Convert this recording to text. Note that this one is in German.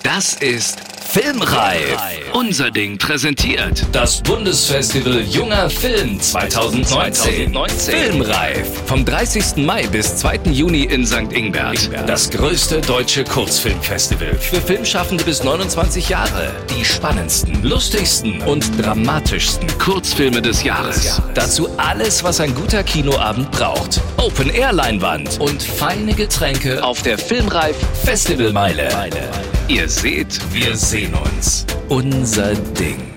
Das ist Filmreif. Unser Ding präsentiert das Bundesfestival Junger Film 2019. Filmreif. Vom 30. Mai bis 2. Juni in St. Ingbert. Das größte deutsche Kurzfilmfestival für Filmschaffende bis 29 Jahre. Die spannendsten, lustigsten und dramatischsten Kurzfilme des Jahres. Dazu alles, was ein guter Kinoabend braucht. Open-Air-Leinwand und feine Getränke auf der Filmreif Festivalmeile. Ihr seht, wir sehen uns. Unser Ding.